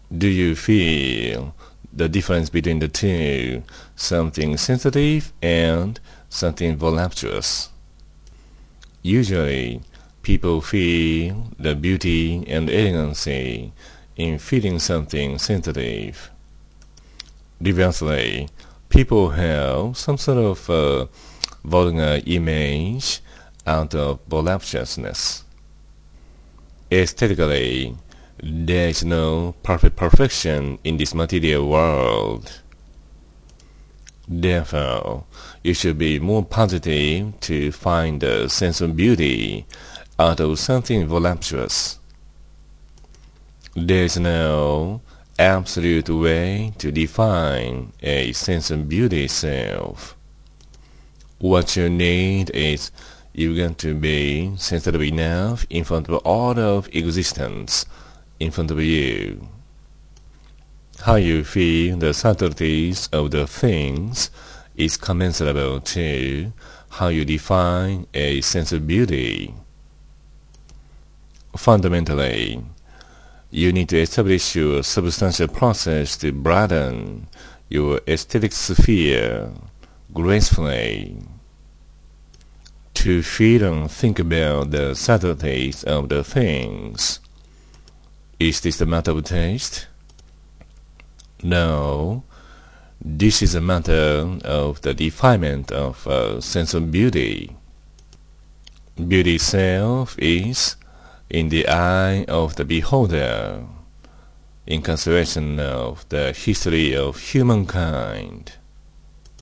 Do you feel the difference between the two, something sensitive and something voluptuous? Usually, people feel the beauty and elegancy in feeling something sensitive. Reversely, people have some sort of vulgar image out of voluptuousness. Aesthetically, there is no perfect perfection in this material world. Therefore, you should be more positive to find a sense of beauty out of something voluptuous. There is no absolute way to define a sense of beauty itself. What you need is you've got to be sensitive enough in front of all of existence, in front of you. How you feel the subtleties of the things is commensurable to how you define a sense of beauty. Fundamentally, you need to establish your substantial process to broaden your aesthetic sphere gracefully. To feel and think about the subtleties of the things. Is this a matter of taste? No. This is a matter of the defilement of a sense of beauty. Beauty itself is in the eye of the beholder, in consideration of the history of humankind.